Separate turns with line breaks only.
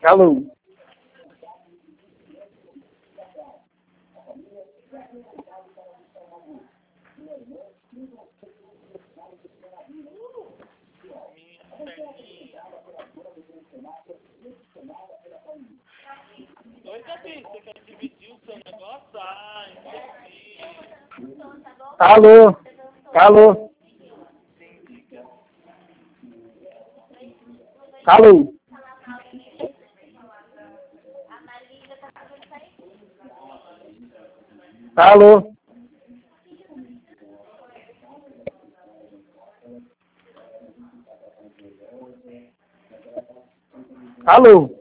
Alô?
Oi, Gabi, você quer dividir o seu negócio? Ah, entendi.
Alô? Alô? Alô? Alô? Alô?